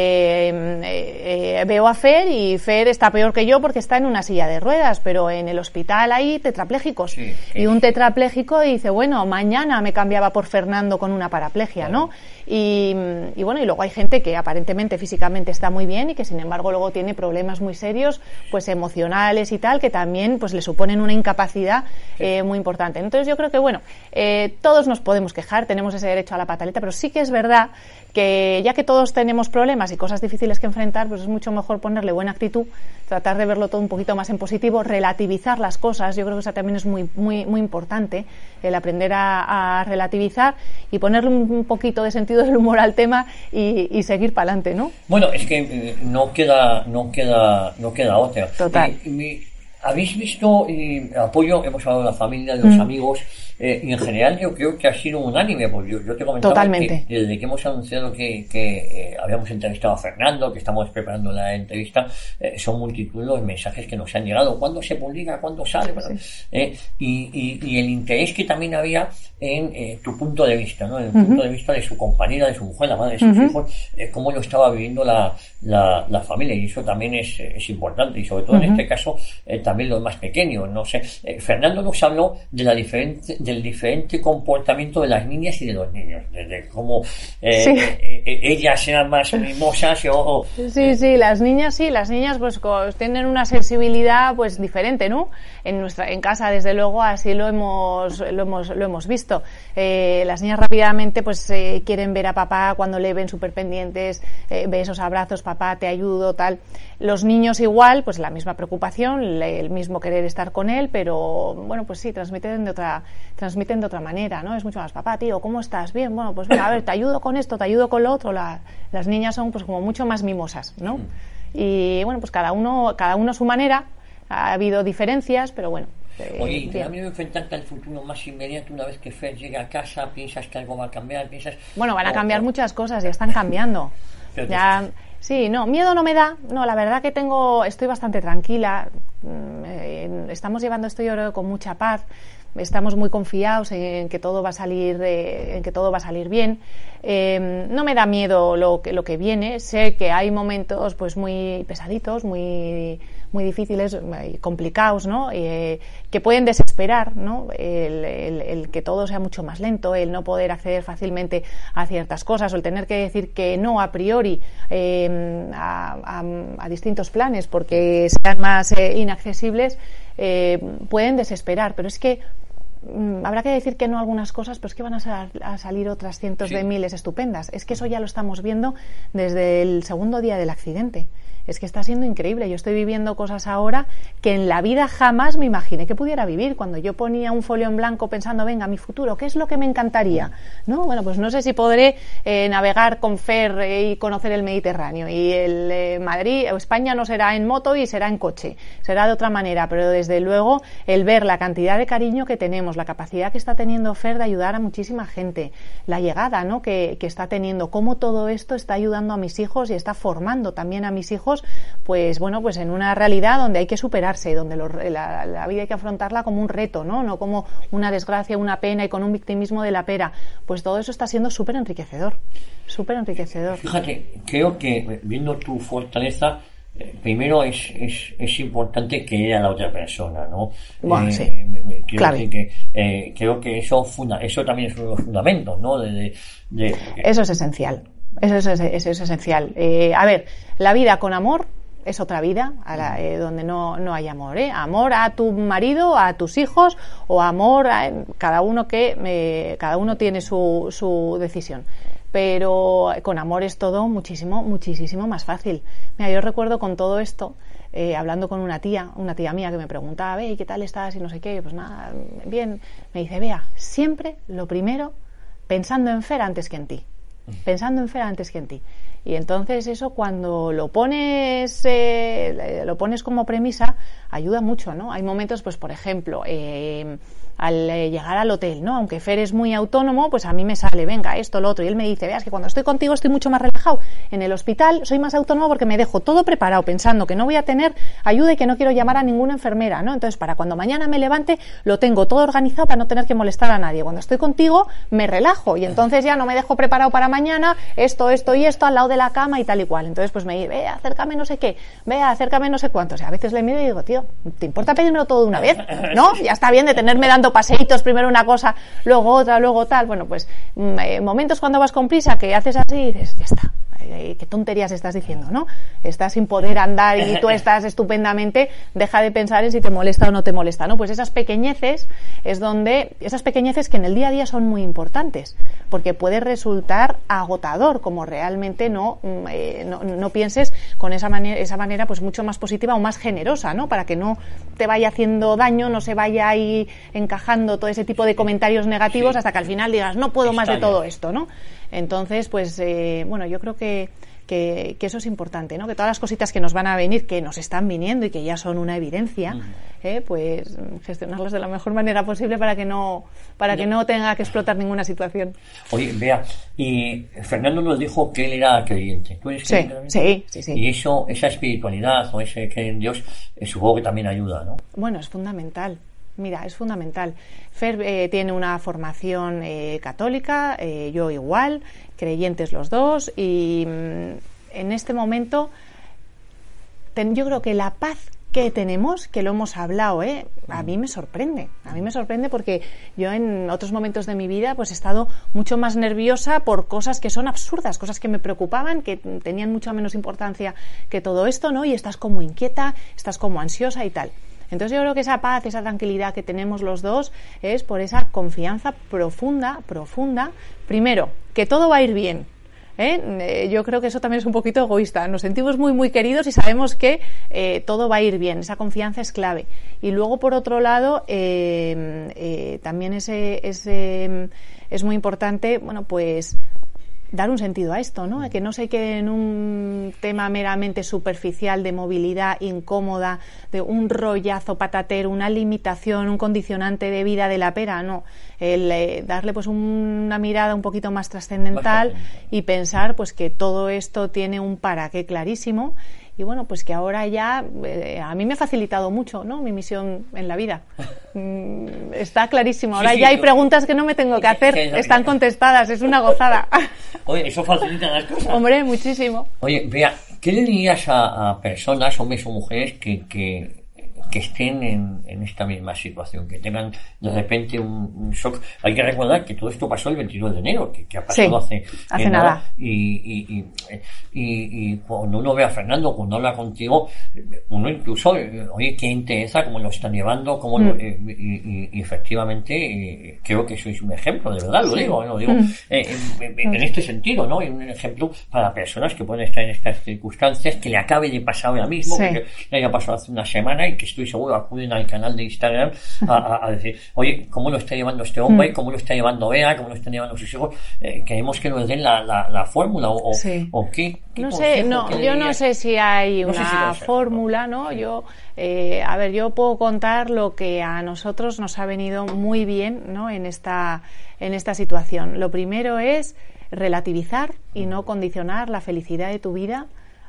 eh, eh, veo a Fer y Fer está peor que yo porque está en una silla de ruedas, pero en el hospital hay tetraplégicos. Sí, sí, y un tetrapléjico dice, bueno, mañana me cambiaba por Fernando con una paraplegia, ¿no? Y, y bueno, y luego hay gente que aparentemente físicamente está muy bien y que sin embargo luego tiene problemas muy serios, pues emocionales y tal, que también pues le suponen una incapacidad eh, muy importante. Entonces yo creo que bueno, eh, todos nos podemos quejar, tenemos ese derecho a la pataleta, pero sí que es verdad que ya que todos tenemos problemas y cosas difíciles que enfrentar, pues es mucho mejor ponerle buena actitud, tratar de verlo todo un poquito más en positivo, relativizar las cosas. Yo creo que eso también es muy muy muy importante, el aprender a, a relativizar y ponerle un, un poquito de sentido del humor al tema y, y seguir para adelante, ¿no? Bueno, es que eh, no queda no queda no queda otra. Total. Eh, mi, ¿Habéis visto eh, apoyo? Hemos hablado de la familia, de los mm. amigos. eh, y en general yo creo que ha sido unánime, porque yo, yo te comentaba Totalmente. que desde que hemos anunciado que, que eh, habíamos entrevistado a Fernando, que estamos preparando la entrevista, eh, son multitud los mensajes que nos han llegado. ¿Cuándo se publica? ¿Cuándo sale? Sí. Eh, y, y, y el interés que también había en eh, tu punto de vista, ¿no? En el uh-huh. punto de vista de su compañera, de su mujer, la madre de sus uh-huh. hijos, eh, cómo lo estaba viviendo la, la, la familia, y eso también es, es importante, y sobre todo uh-huh. en este caso eh, también los más pequeños, no sé. Eh, Fernando nos habló de la diferente, del diferente comportamiento de las niñas y de los niños, desde cómo eh, sí. eh, eh, ellas eran más mimosas o, o sí, sí, las niñas sí, las niñas pues tienen una sensibilidad pues diferente, ¿no? En nuestra, en casa desde luego así lo hemos, lo hemos, lo hemos visto. Eh, las niñas rápidamente pues eh, quieren ver a papá cuando le ven súper pendientes, eh, besos, abrazos, papá, te ayudo, tal. Los niños igual, pues la misma preocupación, el mismo querer estar con él, pero bueno, pues sí, transmiten de otra, transmiten de otra manera, ¿no? Es mucho más, papá, tío, ¿cómo estás? Bien, bueno, pues mira, a ver, te ayudo con esto, te ayudo con lo otro. La, las niñas son pues como mucho más mimosas, ¿no? Y bueno, pues cada uno, cada uno a su manera, ha habido diferencias, pero bueno. Eh, Oye, ¿y te da miedo enfrentarte al futuro más inmediato una vez que Fer llegue a casa? ¿Piensas que algo va a cambiar? ¿Piensas...? Bueno, van a cambiar o, muchas cosas, ya están cambiando. Ya, sí, no, miedo no me da. No, la verdad que tengo, estoy bastante tranquila. Eh, estamos llevando esto yo creo con mucha paz. Estamos muy confiados en que todo va a salir, eh, en que todo va a salir bien. Eh, no me da miedo lo que, lo que viene. Sé que hay momentos pues muy pesaditos, muy muy difíciles, muy complicados, ¿no? Eh, que pueden desesperar, ¿no? El, el, el que todo sea mucho más lento, el no poder acceder fácilmente a ciertas cosas, o el tener que decir que no a priori eh, a, a, a distintos planes porque sean más eh, inaccesibles, eh, pueden desesperar. Pero es que habrá que decir que no a algunas cosas, pero es que van a, sal, a salir otras cientos sí. de miles estupendas. Es que eso ya lo estamos viendo desde el segundo día del accidente. Es que está siendo increíble. Yo estoy viviendo cosas ahora que en la vida jamás me imaginé que pudiera vivir. Cuando yo ponía un folio en blanco pensando, venga, mi futuro, ¿qué es lo que me encantaría? ¿No? Bueno, pues no sé si podré eh, navegar con Fer eh, y conocer el Mediterráneo. Y el eh, Madrid o España no será en moto y será en coche. Será de otra manera. Pero desde luego el ver la cantidad de cariño que tenemos, la capacidad que está teniendo Fer de ayudar a muchísima gente, la llegada, ¿no? que, que está teniendo, cómo todo esto está ayudando a mis hijos y está formando también a mis hijos, pues bueno, pues en una realidad donde hay que superarse, donde lo, la, la vida hay que afrontarla como un reto, ¿no? No como una desgracia, una pena y con un victimismo de la pera. Pues todo eso está siendo súper enriquecedor, súper enriquecedor. Fíjate, creo que viendo tu fortaleza, eh, primero es, es, es importante querer a la otra persona, ¿no? Bueno, eh, sí. Creo claro. que, eh, creo que eso, funda, eso también es uno de los fundamentos, ¿no? De, de, de, eso es esencial. Eso es, eso es esencial. Eh, a ver, la vida con amor es otra vida a la, eh, donde no, no hay amor, ¿eh? Amor a tu marido, a tus hijos, o amor a cada uno que eh, cada uno tiene su, su decisión. Pero con amor es todo muchísimo, muchísimo más fácil. Mira, yo recuerdo con todo esto, eh, hablando con una tía, una tía mía que me preguntaba, ¿y qué tal estás? Y no sé qué, pues nada, bien. Me dice, Bea, siempre lo primero pensando en Fer antes que en ti. Pensando en Fer antes que en ti. Y entonces eso cuando lo pones eh, lo pones como premisa ayuda mucho, ¿no? Hay momentos, pues por ejemplo, eh, al eh, llegar al hotel, ¿no? Aunque Fer es muy autónomo, pues a mí me sale, venga, esto, lo otro, y él me dice, veas que cuando estoy contigo estoy mucho más relajado. En el hospital soy más autónomo porque me dejo todo preparado pensando que no voy a tener ayuda y que no quiero llamar a ninguna enfermera, ¿no? Entonces, para cuando mañana me levante, lo tengo todo organizado para no tener que molestar a nadie. Cuando estoy contigo, me relajo y entonces ya no me dejo preparado para mañana esto, esto y esto al lado de la cama y tal y cual. Entonces, pues me dice, ve, acércame no sé qué, ve, acércame no sé cuánto. O sea, a veces le miro y digo, tío, ¿te importa pedírmelo todo de una vez? ¿No? Ya está bien de tenerme dando paseitos, primero una cosa, luego otra, luego tal. Bueno, pues eh, momentos cuando vas con prisa que haces así y dices, ya está, eh, qué tonterías estás diciendo, ¿no? Estás sin poder andar y tú estás estupendamente, deja de pensar en si te molesta o no te molesta, ¿no? Pues esas pequeñeces es donde, esas pequeñeces que en el día a día son muy importantes, porque puede resultar agotador, como realmente no, eh, no, no pienses con esa manera, esa manera pues mucho más positiva o más generosa, ¿no? Para que no te vaya haciendo daño, no se vaya ahí encajando todo ese tipo de comentarios negativos, sí, hasta que al final digas, no puedo más de todo esto, ¿no? Entonces, pues, eh, bueno, yo creo que que, que eso es importante, ¿no? Que todas las cositas que nos van a venir, que nos están viniendo y que ya son una evidencia, eh, pues gestionarlas de la mejor manera posible para que no para que no tenga que explotar ninguna situación. Oye, Bea, y Fernando nos dijo que él era creyente. ¿Tú eres creyente? Sí, sí, sí, sí. Y eso, esa espiritualidad o ese creer en Dios, eh, supongo que también ayuda, ¿no? Bueno, es fundamental. Mira, es fundamental. Fer eh, tiene una formación eh, católica, eh, yo igual, creyentes los dos, y mmm, en este momento ten, yo creo que la paz que tenemos, que lo hemos hablado, ¿eh? a mí me sorprende, a mí me sorprende porque yo en otros momentos de mi vida pues he estado mucho más nerviosa por cosas que son absurdas, cosas que me preocupaban, que tenían mucha menos importancia que todo esto, ¿no? Y estás como inquieta, estás como ansiosa y tal. Entonces yo creo que esa paz, esa tranquilidad que tenemos los dos es por esa confianza profunda, profunda. Primero, que todo va a ir bien. ¿eh? Eh, yo creo que eso también es un poquito egoísta. Nos sentimos muy, muy queridos y sabemos que eh, todo va a ir bien. Esa confianza es clave. Y luego, por otro lado, eh, eh, también ese, ese, es muy importante, bueno, pues dar un sentido a esto, ¿no? Que no se quede en un tema meramente superficial de movilidad incómoda, de un rollazo patatero, una limitación, un condicionante de vida de la pera, no. El eh, darle pues un, una mirada un poquito más trascendental y pensar pues que todo esto tiene un para qué clarísimo. Y bueno, pues que ahora ya eh, a mí me ha facilitado mucho, ¿no? Mi misión en la vida. Mm, está clarísimo. Ahora sí, sí, ya hay preguntas que no me tengo que hacer, están contestadas, es una gozada. Oye, eso facilita las cosas. Hombre, muchísimo. Oye, Bea, ¿qué le dirías a, a personas, hombres o mujeres, que, que, que estén en, en esta misma situación, que tengan de repente un, un shock? Hay que recordar que todo esto pasó el veintidós de enero, que, que ha pasado sí, hace, hace nada. nada. Y, y, y, y, y cuando uno ve a Fernando, cuando habla contigo, uno incluso, oye, qué interesa, cómo lo están llevando, cómo mm. lo, y, y, y efectivamente eh, creo que sois un ejemplo, de verdad, lo sí. digo, lo digo mm. eh, en, en, en este sentido, ¿no? Y un ejemplo para personas que pueden estar en estas circunstancias, que le acabe de pasar ahora mismo, sí. que le haya pasado hace una semana y que estoy seguro acuden al canal de Instagram a, a, a decir, oye, ¿cómo lo está llevando este hombre? Mm. ¿Cómo lo está llevando Bea? ¿Cómo lo están llevando sus hijos? Eh, queremos que nos den la, la, la fórmula o, sí. o qué. ¿Qué no sé, no, yo dirías? No sé si hay no una si fórmula, ¿no? Sí. Yo, eh, a ver, yo puedo contar lo que a nosotros nos ha venido muy bien, ¿no? En esta, en esta situación. Lo primero es relativizar y no condicionar la felicidad de tu vida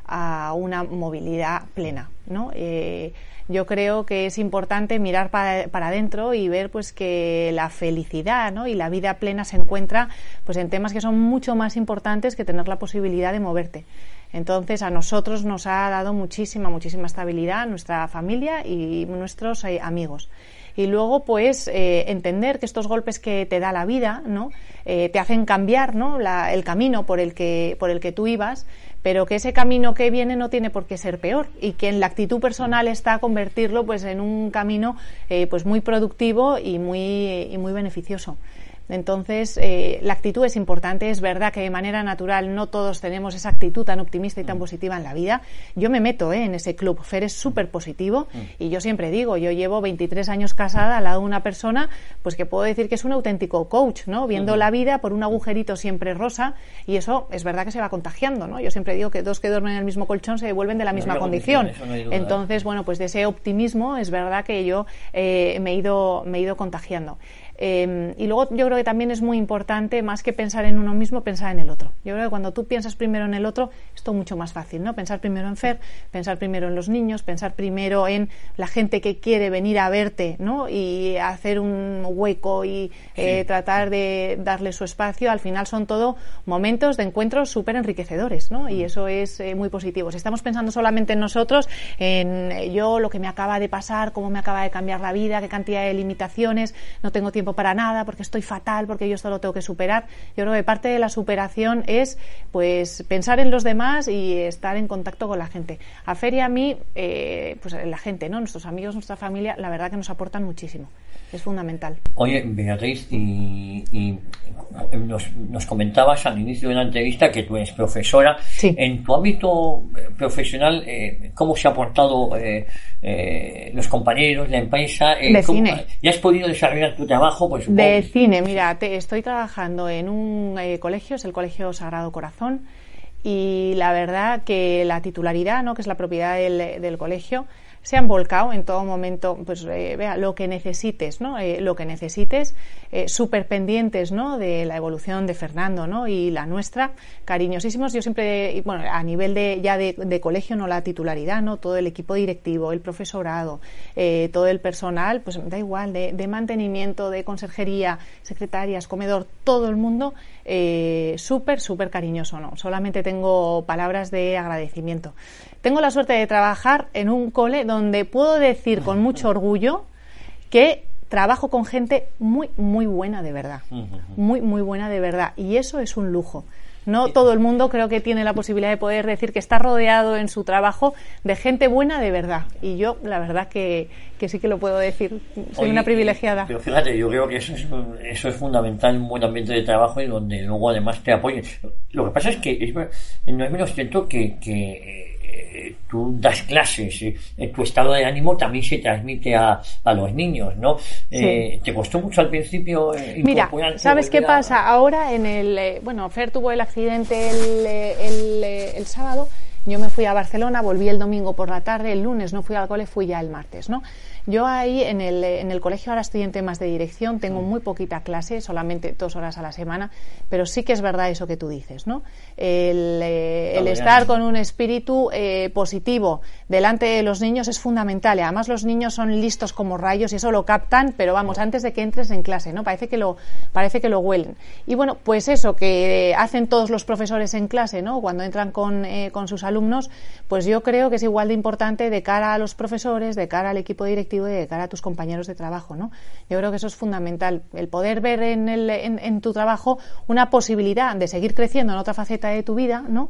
a una movilidad plena, ¿no? Eh, yo creo que es importante mirar para, para adentro y ver pues que la felicidad, ¿no? y la vida plena se encuentra pues en temas que son mucho más importantes que tener la posibilidad de moverte. Entonces a nosotros nos ha dado muchísima, muchísima estabilidad nuestra familia y nuestros eh, amigos. Y luego, pues, eh, entender que estos golpes que te da la vida, ¿no? Eh, te hacen cambiar, ¿no? La, el camino por el que, por el que tú ibas, pero que ese camino que viene no tiene por qué ser peor y que en la actitud personal está convertirlo, pues, en un camino, eh, pues, muy productivo y muy, y muy beneficioso. Entonces, eh, la actitud es importante. Es verdad que de manera natural no todos tenemos esa actitud tan optimista y tan positiva en la vida. Yo me meto eh, en ese club. Fer es súper positivo y yo siempre digo, yo llevo veintitrés años casada al lado de una persona pues que puedo decir que es un auténtico coach, ¿no? Viendo uh-huh. la vida por un agujerito siempre rosa, y eso es verdad que se va contagiando, ¿no? Yo siempre digo que dos que duermen en el mismo colchón se devuelven de la misma no condición. No hay duda, Entonces, bueno, pues de ese optimismo es verdad que yo eh, me he ido, me he ido contagiando. Eh, y luego yo creo que también es muy importante, más que pensar en uno mismo, pensar en el otro. Yo creo que cuando tú piensas primero en el otro, es todo mucho más fácil, ¿no? Pensar primero en Fer, pensar primero en los niños, pensar primero en la gente que quiere venir a verte, ¿no? Y hacer un hueco y eh, sí. tratar de darle su espacio. Al final son todo momentos de encuentros súper enriquecedores, ¿no? Y eso es eh, muy positivo. Si estamos pensando solamente en nosotros, en eh, yo, lo que me acaba de pasar, cómo me acaba de cambiar la vida, qué cantidad de limitaciones, no tengo tiempo para nada, porque estoy fatal, porque yo esto lo tengo que superar. Yo creo que parte de la superación es pues pensar en los demás y estar en contacto con la gente. A Fer y a mí, eh, pues la gente, ¿no? Nuestros amigos, nuestra familia, la verdad que nos aportan muchísimo. Es fundamental. Oye, Beatriz, y, y nos, nos comentabas al inicio de la entrevista que tú eres profesora. Sí. En tu ámbito profesional, eh, ¿cómo se ha aportado eh, eh, los compañeros, la empresa? Eh, de ¿cómo, cine. ¿Ya has podido desarrollar tu trabajo? Pues, de cine, mira, te, estoy trabajando en un eh, colegio, es el Colegio Sagrado Corazón, y la verdad que la titularidad, ¿no?, que es la propiedad del, del colegio, se han volcado en todo momento, pues eh, vea, lo que necesites, ¿no? Eh, lo que necesites, eh, súper pendientes, ¿no?, de la evolución de Fernando, ¿no?, y la nuestra, cariñosísimos. Yo siempre, bueno, a nivel de ya de, de colegio, no la titularidad, ¿no?, todo el equipo directivo, el profesorado, eh, todo el personal, pues da igual, de, de mantenimiento, de conserjería, secretarias, comedor, todo el mundo, eh, súper, súper cariñoso, ¿no? Solamente tengo palabras de agradecimiento. Tengo la suerte de trabajar en un cole donde puedo decir con mucho orgullo que trabajo con gente muy, muy buena de verdad. Muy, muy buena de verdad. Y eso es un lujo. No todo el mundo creo que tiene la posibilidad de poder decir que está rodeado en su trabajo de gente buena de verdad. Y yo, la verdad, que, que sí que lo puedo decir. Soy Oye, una privilegiada. Pero fíjate, yo creo que eso es, eso es fundamental en un buen ambiente de trabajo y donde luego además te apoyen. Lo que pasa es que es, no es menos cierto que... que eh, tú das clases, eh, tu estado de ánimo también se transmite a, a los niños, ¿no? Eh, sí. ¿Te costó mucho al principio eh, Mira, ¿sabes qué pasa? A... Ahora en el... Eh, bueno, Fer tuvo el accidente el, el, el, el sábado, yo me fui a Barcelona, volví el domingo por la tarde, el lunes no fui al cole, fui ya el martes, ¿no? Yo ahí en el, en el colegio ahora estoy en temas de dirección, tengo muy poquita clase, solamente dos horas a la semana, pero sí que es verdad eso que tú dices, ¿no? El, eh, el estar con un espíritu eh, positivo delante de los niños es fundamental, y además los niños son listos como rayos y eso lo captan, pero vamos, antes de que entres en clase, ¿no? Parece que lo, parece que lo huelen. Y bueno, pues eso que hacen todos los profesores en clase, ¿no?, cuando entran con, eh, con sus alumnos, pues yo creo que es igual de importante de cara a los profesores, de cara al equipo directivo, de cara a tus compañeros de trabajo, ¿no? Yo creo que eso es fundamental, el poder ver en, el, en, en tu trabajo una posibilidad de seguir creciendo en otra faceta de tu vida, ¿no?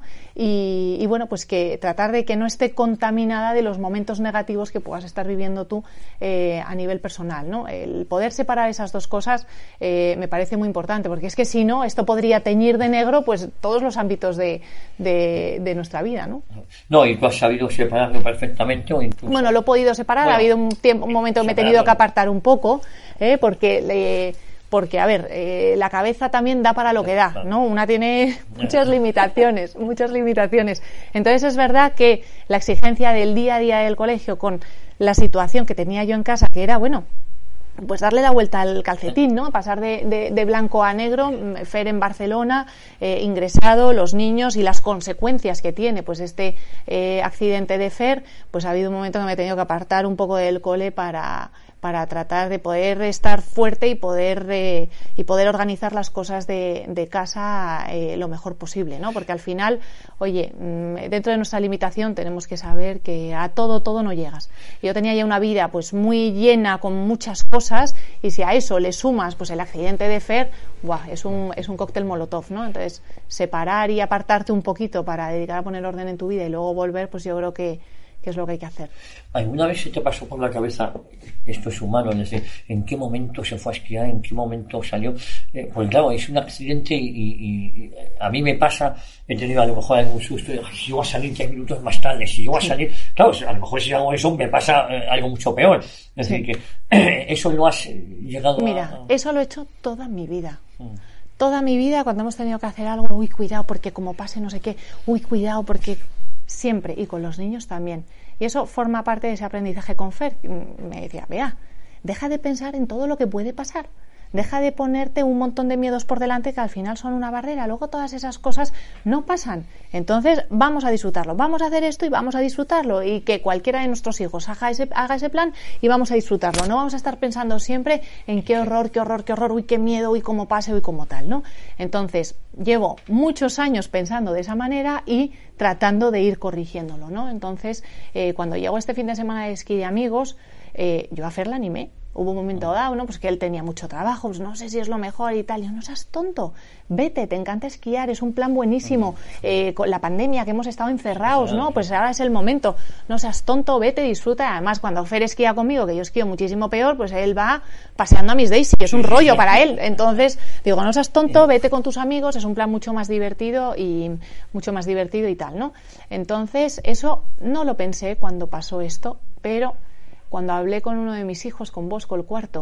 Y, y bueno, pues que tratar de que no esté contaminada de los momentos negativos que puedas estar viviendo tú eh, a nivel personal, ¿no? El poder separar esas dos cosas eh, me parece muy importante, porque es que si no, esto podría teñir de negro pues todos los ámbitos de, de, de nuestra vida, ¿no? No, y tú has sabido separarlo perfectamente o incluso... Bueno, lo he podido separar, bueno, ha habido un tiempo un momento que me he tenido que apartar un poco, ¿eh? porque eh, porque a ver, eh, la cabeza también da para lo que da, ¿no? Una tiene muchas limitaciones, muchas limitaciones. Entonces es verdad que la exigencia del día a día del colegio con la situación que tenía yo en casa, que era, bueno, pues darle la vuelta al calcetín, ¿no? Pasar de, de, de blanco a negro, Fer en Barcelona, eh, ingresado, los niños y las consecuencias que tiene pues este eh, accidente de Fer, pues ha habido un momento que me he tenido que apartar un poco del cole para para tratar de poder estar fuerte y poder eh, y poder organizar las cosas de, de casa eh, lo mejor posible, ¿no? Porque al final, oye, dentro de nuestra limitación tenemos que saber que a todo, todo no llegas. Yo tenía ya una vida pues muy llena con muchas cosas y si a eso le sumas pues el accidente de Fer, ¡buah!, es un, es un cóctel molotov, ¿no? Entonces, separar y apartarte un poquito para dedicar a poner orden en tu vida y luego volver, pues yo creo que que es lo que hay que hacer. ¿Alguna vez se te pasó por la cabeza, esto es humano, es decir, en qué momento se fue a esquiar, en qué momento salió? Eh, pues claro, es un accidente y, y, y a mí me pasa, he tenido a lo mejor algún susto, de, si yo voy a salir diez minutos más tarde, si yo voy a salir, claro, a lo mejor si hago eso me pasa eh, algo mucho peor. Es decir, sí. que eh, eso lo has llegado Mira, a... Mira, eso lo he hecho toda mi vida. Mm. Toda mi vida, cuando hemos tenido que hacer algo, uy, cuidado, porque como pase no sé qué, uy, cuidado, porque... Siempre, y con los niños también. Y eso forma parte de ese aprendizaje con Fer. Me decía, vea, deja de pensar en todo lo que puede pasar. Deja de ponerte un montón de miedos por delante que al final son una barrera. Luego todas esas cosas no pasan. Entonces vamos a disfrutarlo. Vamos a hacer esto y vamos a disfrutarlo. Y que cualquiera de nuestros hijos haga ese, haga ese plan y vamos a disfrutarlo. No vamos a estar pensando siempre en qué horror, qué horror, qué horror, uy, qué miedo, uy, cómo pase, uy, cómo tal, ¿no? Entonces llevo muchos años pensando de esa manera y tratando de ir corrigiéndolo, ¿no? Entonces eh, cuando llegó este fin de semana de esquí de amigos, eh, yo a Fer la animé. Hubo un momento dado, ¿no? Pues que él tenía mucho trabajo, pues no sé si es lo mejor y tal. Y yo, no seas tonto, vete, te encanta esquiar, es un plan buenísimo. Eh, con la pandemia que hemos estado encerrados, ¿no? Pues ahora es el momento. No seas tonto, vete, disfruta. Además, cuando Fer esquía conmigo, que yo esquío muchísimo peor, pues él va paseando a Miss Daisy, es un rollo para él. Entonces, digo, no seas tonto, vete con tus amigos, es un plan mucho más divertido y mucho más divertido y tal, ¿no? Entonces, eso no lo pensé cuando pasó esto, pero... Cuando hablé con uno de mis hijos, con Bosco, el cuarto,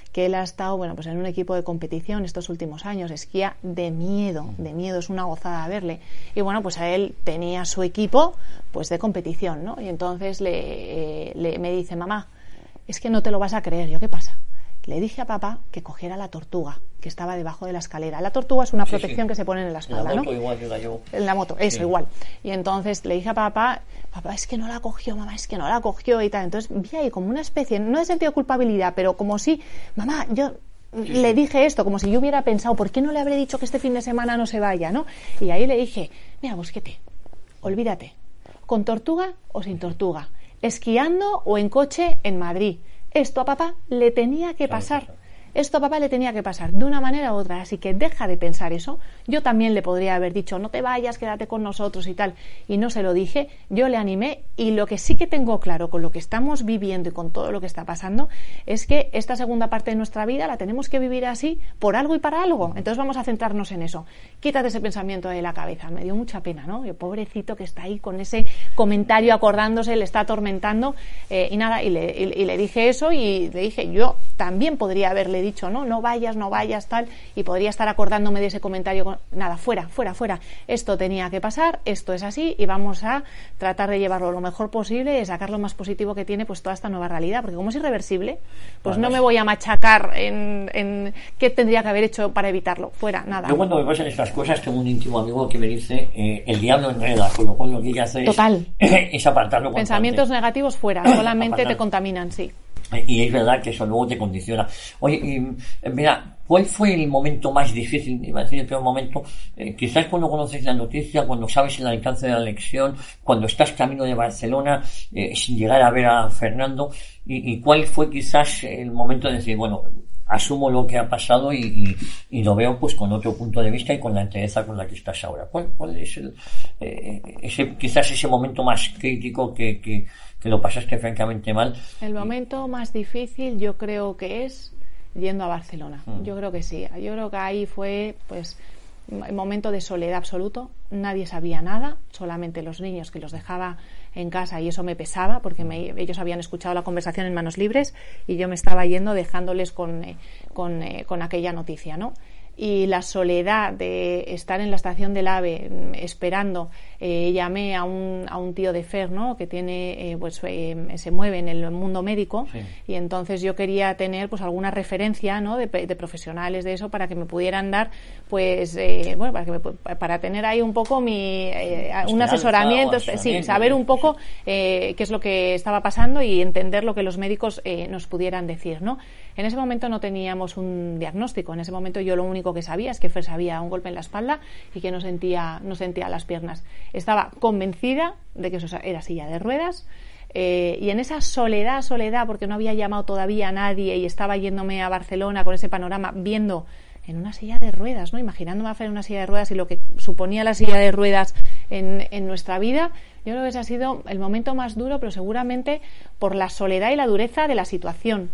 que él ha estado, bueno, pues en un equipo de competición estos últimos años, esquía de miedo, de miedo, es una gozada verle. Y bueno, pues a él tenía su equipo, pues de competición, ¿no? Y entonces le, eh, le me dice, mamá, es que no te lo vas a creer. Yo, ¿qué pasa? Le dije a papá que cogiera la tortuga que estaba debajo de la escalera. La tortuga es una sí, protección sí. que se pone en la espalda, en la moto, ¿no? Igual que la llevo. En la moto, eso, sí. igual. Y entonces le dije a papá, papá, es que no la cogió, mamá, es que no la cogió y tal. Entonces vi ahí como una especie, no de sentido de culpabilidad, pero como si, mamá, yo sí, le sí. dije esto, como si yo hubiera pensado, ¿por qué no le habré dicho que este fin de semana no se vaya, ¿no? Y ahí le dije, mira, Busquete, olvídate, con tortuga o sin tortuga, esquiando o en coche en Madrid. Esto a papá le tenía que pasar. Esto a papá le tenía que pasar de una manera u otra, así que deja de pensar eso. Yo también le podría haber dicho, no te vayas, quédate con nosotros y tal, y no se lo dije, yo le animé, y lo que sí que tengo claro con lo que estamos viviendo y con todo lo que está pasando es que esta segunda parte de nuestra vida la tenemos que vivir así por algo y para algo, entonces vamos a centrarnos en eso. Quítate ese pensamiento de la cabeza. Me dio mucha pena, ¿no? El pobrecito que está ahí con ese comentario acordándose, le está atormentando, eh, y nada, y le, y, y le dije eso, y le dije, yo también podría haberle dicho, no, no vayas, no vayas, tal, y podría estar acordándome de ese comentario, con, nada, fuera, fuera, fuera, esto tenía que pasar, esto es así, y vamos a tratar de llevarlo lo mejor posible y sacar lo más positivo que tiene pues toda esta nueva realidad, porque como es irreversible, pues bueno, no me voy a machacar en, en qué tendría que haber hecho para evitarlo, fuera, nada. Yo cuando me pasan estas cosas tengo un íntimo amigo que me dice, eh, el diablo enreda, con lo cual lo que hay que hacer Total. es, es apartarlo. Pensamientos antes. Negativos fuera, solamente te contaminan, sí. Y es verdad que eso luego te condiciona. Oye, y, mira, ¿cuál fue el momento más difícil, iba a decir el peor momento? Eh, quizás cuando conoces la noticia, cuando sabes el alcance de la elección, cuando estás camino de Barcelona, eh, sin llegar a ver a Fernando, y, y cuál fue quizás el momento de decir, bueno, asumo lo que ha pasado y, y, y lo veo pues con otro punto de vista y con la entereza con la que estás ahora. ¿Cuál, cuál es el, eh, ese, quizás ese momento más crítico que, que, que lo pasaste francamente mal? El momento más difícil yo creo que es yendo a Barcelona. Mm. Yo creo que sí. Yo creo que ahí fue pues un momento de soledad absoluto. Nadie sabía nada, solamente los niños que los dejaba en casa, y eso me pesaba porque me, ellos habían escuchado la conversación en Manos Libres y yo me estaba yendo dejándoles con, eh, con, eh, con aquella noticia, ¿no? Y la soledad de estar en la estación del AVE esperando, eh, llamé a un, a un tío de Fer, ¿no? Que tiene, eh, pues eh, se mueve en el mundo médico, sí. Y entonces yo quería tener pues alguna referencia, ¿no? De, de profesionales de eso para que me pudieran dar, pues, eh, bueno, para que me, para tener ahí un poco mi, eh, un asesoramiento, sí, saber un poco eh, qué es lo que estaba pasando y entender lo que los médicos eh, nos pudieran decir, ¿no? En ese momento no teníamos un diagnóstico, en ese momento yo lo único que sabía es que Fer había un golpe en la espalda y que no sentía, no sentía las piernas. Estaba convencida de que eso era silla de ruedas, eh, y en esa soledad, soledad, porque no había llamado todavía a nadie y estaba yéndome a Barcelona con ese panorama, viendo en una silla de ruedas, ¿no? Imaginándome a Fer en una silla de ruedas y lo que suponía la silla de ruedas en, en nuestra vida. Yo creo que ese ha sido el momento más duro, pero seguramente por la soledad y la dureza de la situación.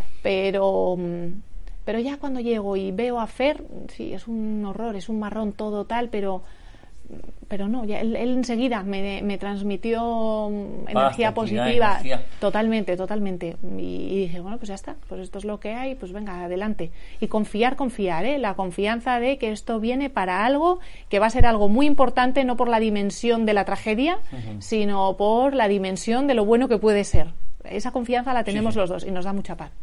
Pero, pero ya cuando llego y veo a Fer, sí, es un horror, es un marrón todo tal, pero, pero no, ya él, él enseguida me, me transmitió energía ah, positiva, energía. totalmente, totalmente, y, y dije, bueno, pues ya está, pues esto es lo que hay, pues venga, adelante. Y confiar, confiar, ¿eh? La confianza de que esto viene para algo, que va a ser algo muy importante, no por la dimensión de la tragedia, uh-huh. sino por la dimensión de lo bueno que puede ser. Esa confianza la tenemos sí, sí. los dos y nos da mucha paz.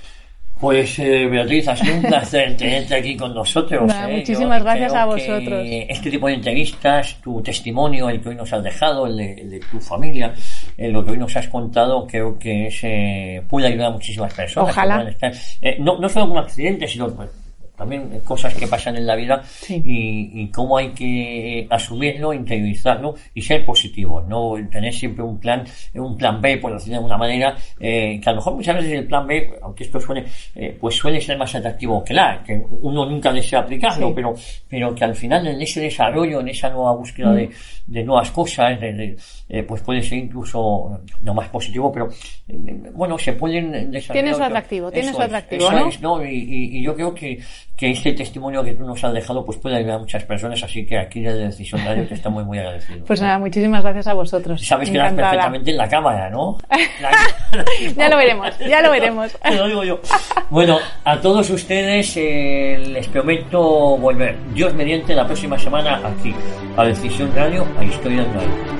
Pues eh, Beatriz, ha sido un placer tenerte aquí con nosotros. Nah, eh. Muchísimas Yo gracias creo a vosotros. Que este tipo de entrevistas, tu testimonio, el que hoy nos has dejado, el de, el de tu familia, eh, lo que hoy nos has contado, creo que es, eh, puede ayudar a muchísimas personas. Ojalá. Que estar, eh, no, no solo con accidentes, sino pues, también cosas que pasan en la vida sí. y, y cómo hay que asumirlo, interiorizarlo y ser positivos, no tener siempre un plan, un plan B, por decirlo de alguna manera, eh, que a lo mejor muchas veces el plan B, aunque esto suene, eh, pues suele ser más atractivo que la, que uno nunca desea aplicarlo, sí. pero, pero que al final en ese desarrollo, en esa nueva búsqueda mm. de, de nuevas cosas, de, de, eh, pues puede ser incluso no más positivo, pero eh, bueno, se pueden desarrollar. Tiene su atractivo, tiene su atractivo, es, ¿no? Es, ¿no? Y, y, y yo creo que que este testimonio que tú nos has dejado pues puede ayudar a muchas personas, así que aquí desde Decisión Radio te estamos muy agradecidos. Pues nada, muchísimas gracias a vosotros. Sabes que eras perfectamente en la cámara, ¿no? La... ya lo veremos, ya lo veremos. Te lo digo yo. Bueno, a todos ustedes eh, les prometo volver, Dios mediante, la próxima semana aquí, a Decisión Radio, a Historia de una Época.